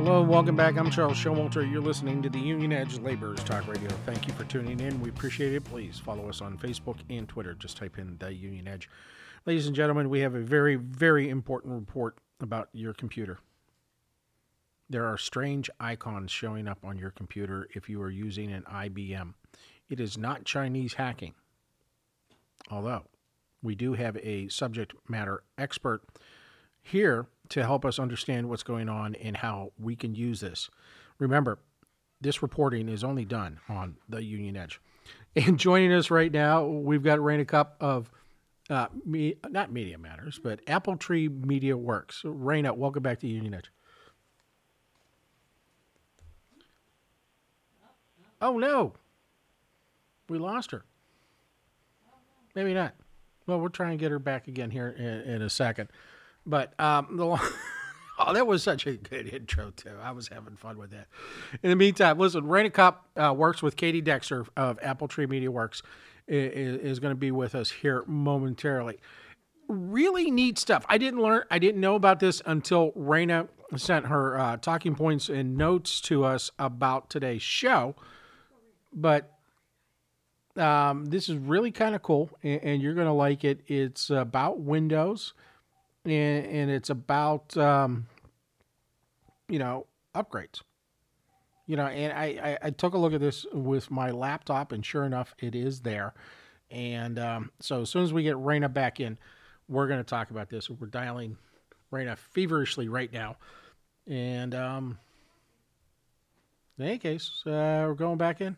Hello and welcome back. I'm Charles Showalter. You're listening to the Union Edge Laborers Talk Radio. Thank you for tuning in. We appreciate it. Please follow us on Facebook and Twitter. Just type in the Union Edge. Ladies and gentlemen, we have a very, very important report about your computer. There are strange icons showing up on your computer if you are using an IBM. It is not Chinese hacking, although we do have a subject matter expert here to help us understand what's going on and how we can use this. Remember, this reporting is only done on the Union Edge. And joining us right now, we've got Raina Cupp of, not Media Matters, but Apple Tree Media Works. Raina, welcome back to Union Edge. Oh, no. We lost her. Maybe not. Well, we'll try and get her back again here in a second. But that was such a good intro, too. I was having fun with that. In the meantime, listen, Raina Cupp works with Katie Dexter of Apple Tree Media Works, is going to be with us here momentarily. Really neat stuff. I didn't know about this until Raina sent her talking points and notes to us about today's show. But this is really kind of cool, and you're going to like it. It's about Windows. And it's about, upgrades. And I took a look at this with my laptop, and sure enough, it is there. And so as soon as we get Raina back in, we're going to talk about this. We're dialing Raina feverishly right now. And in any case, we're going back in.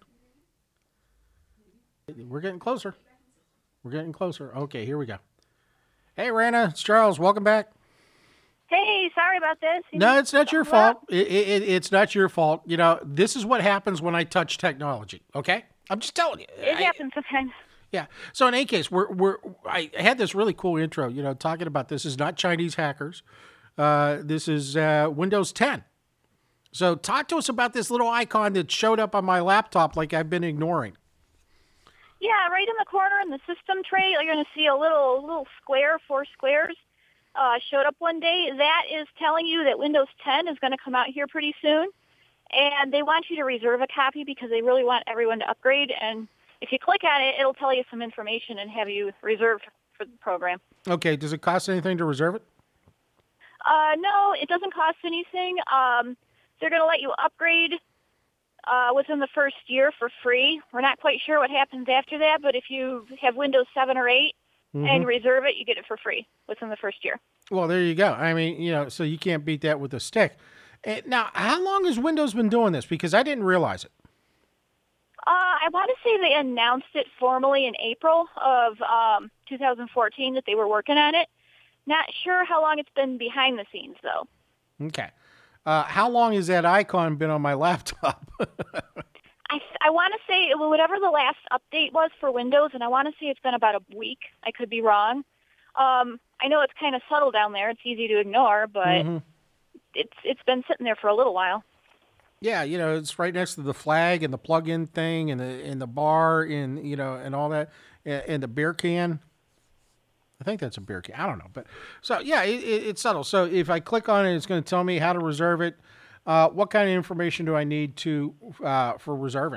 We're getting closer. Okay, here we go. Hey, Raina, it's Charles. Welcome back. Hey, sorry about this. No, it's not your fault. It's not your fault. This is what happens when I touch technology, okay? I'm just telling you. It happens sometimes. Yeah. So in any case, I had this really cool intro, talking about this is not Chinese hackers. This is Windows 10. So talk to us about this little icon that showed up on my laptop like I've been ignoring. Yeah, right in the corner in the system tray, you're going to see a little square, 4 squares, showed up one day. That is telling you that Windows 10 is going to come out here pretty soon, and they want you to reserve a copy because they really want everyone to upgrade. And if you click on it, it'll tell you some information and have you reserved for the program. Okay, does it cost anything to reserve it? No, it doesn't cost anything. They're going to let you upgrade within the first year for free. We're not quite sure what happens after that, but if you have Windows 7 or 8 and reserve it, you get it for free within the first year. Well, there you go. I mean, so you can't beat that with a stick. Now, how long has Windows been doing this? Because I didn't realize it. I want to say they announced it formally in April of 2014 that they were working on it. Not sure how long it's been behind the scenes, though. Okay. How long has that icon been on my laptop? I want to say whatever the last update was for Windows, and I want to say it's been about a week. I could be wrong. I know it's kind of subtle down there. It's easy to ignore, but it's been sitting there for a little while. Yeah, it's right next to the flag and the plug-in thing and the bar and and all that and the beer can. I think that's a beer can. I don't know. But so, yeah, it's subtle. So if I click on it, it's going to tell me how to reserve it. What kind of information do I need for reserving?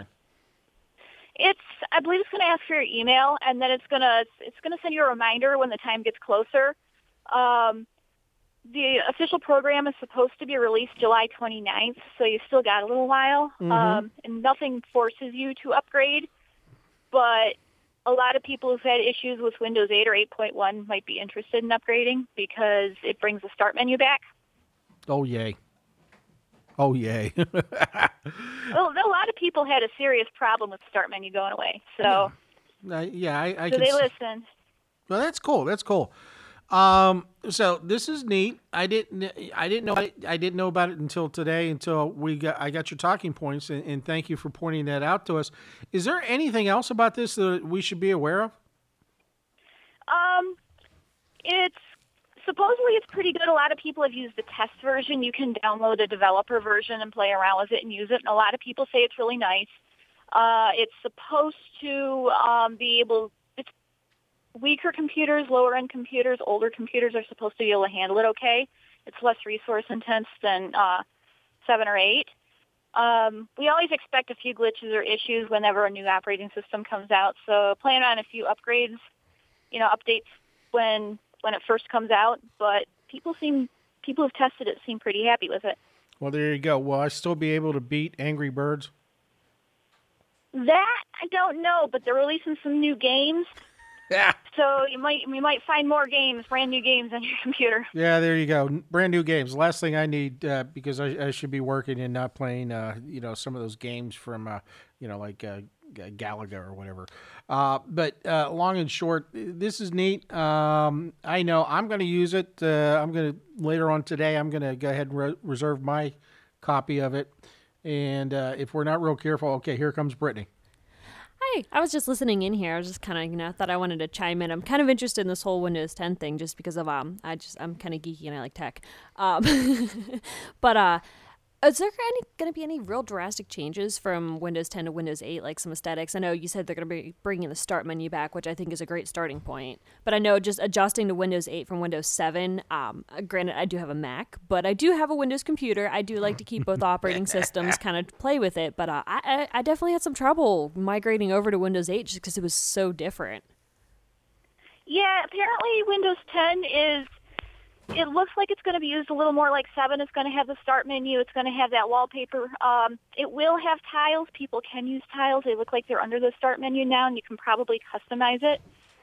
I believe it's going to ask for your email, and then it's going to send you a reminder when the time gets closer. The official program is supposed to be released July 29th, so you still got a little while. And nothing forces you to upgrade, but a lot of people who've had issues with Windows 8 or 8.1 might be interested in upgrading because it brings the start menu back. Oh, yay. Well, a lot of people had a serious problem with the start menu going away. So, I so they listened. Well, that's cool. So this is neat. I didn't know about it until today, I got your talking points, and thank you for pointing that out to us. Is there anything else about this that we should be aware of? Supposedly it's pretty good. A lot of people have used the test version. You can download a developer version and play around with it and use it. And a lot of people say it's really nice. It's supposed to be able. It's weaker computers, lower end computers, older computers are supposed to be able to handle it okay. It's less resource intense than 7 or 8. We always expect a few glitches or issues whenever a new operating system comes out, so plan on a few upgrades, updates when it first comes out. But people who've tested it seem pretty happy with it. Well, there you go. Will I still be able to beat Angry Birds? That I don't know, but they're releasing some new games. Yeah. So we might find more games, brand new games on your computer. Yeah, there you go. Brand new games. Last thing I need, because I should be working and not playing, some of those games from, like Galaga or whatever. But long and short, this is neat. I know I'm going to use it. Later on today, I'm going to go ahead and reserve my copy of it. And if we're not real careful, okay, here comes Brittany. Hi, I was just listening in here. I was just kind of, thought I wanted to chime in. I'm kind of interested in this whole Windows 10 thing just because of, I'm kind of geeky and I like tech. But is there going to be any real drastic changes from Windows 10 to Windows 8, like some aesthetics? I know you said they're going to be bringing the start menu back, which I think is a great starting point. But I know just adjusting to Windows 8 from Windows 7, granted, I do have a Mac, but I do have a Windows computer. I do like to keep both operating systems, kind of play with it. But I definitely had some trouble migrating over to Windows 8 just because it was so different. Yeah, apparently Windows 10 it looks like it's going to be used a little more like 7. It's going to have the start menu. It's going to have that wallpaper. It will have tiles. People can use tiles. They look like they're under the start menu now, and you can probably customize it.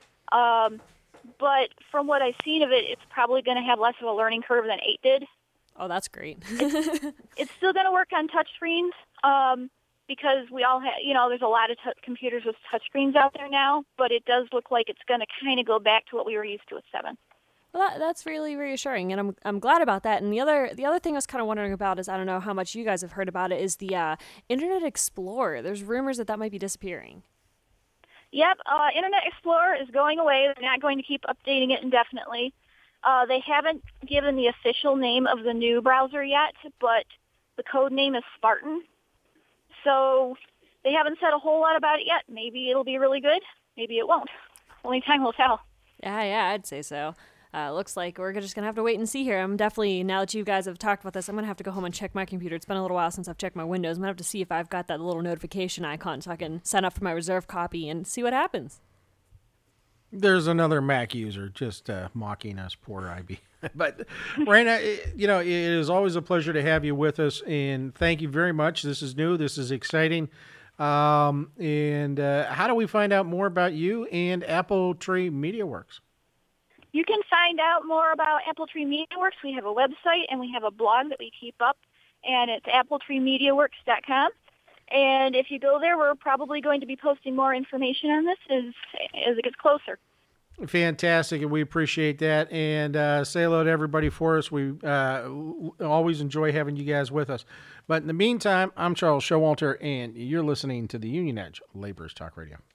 But from what I've seen of it, it's probably going to have less of a learning curve than 8 did. Oh, that's great. It's still going to work on touchscreens because we all have, there's a lot of computers with touchscreens out there now, but it does look like it's going to kind of go back to what we were used to with 7. Well, that's really reassuring, and I'm glad about that. And the other thing I was kind of wondering about is, I don't know how much you guys have heard about it, is the Internet Explorer. There's rumors that might be disappearing. Yep, Internet Explorer is going away. They're not going to keep updating it indefinitely. They haven't given the official name of the new browser yet, but the code name is Spartan. So they haven't said a whole lot about it yet. Maybe it'll be really good. Maybe it won't. Only time will tell. Yeah, I'd say so. Looks like we're just going to have to wait and see here. I'm definitely, now that you guys have talked about this, I'm going to have to go home and check my computer. It's been a little while since I've checked my Windows. I'm going to have to see if I've got that little notification icon so I can sign up for my reserve copy and see what happens. There's another Mac user just mocking us, poor IB. But, Raina, it is always a pleasure to have you with us, and thank you very much. This is new. This is exciting. And how do we find out more about you and Apple Tree MediaWorks? You can find out more about Apple Tree MediaWorks. We have a website and we have a blog that we keep up, and it's appletreemediaworks.com. And if you go there, we're probably going to be posting more information on this as it gets closer. Fantastic, and we appreciate that. And say hello to everybody for us. We always enjoy having you guys with us. But in the meantime, I'm Charles Showalter, and you're listening to the Union Edge Laborers Talk Radio.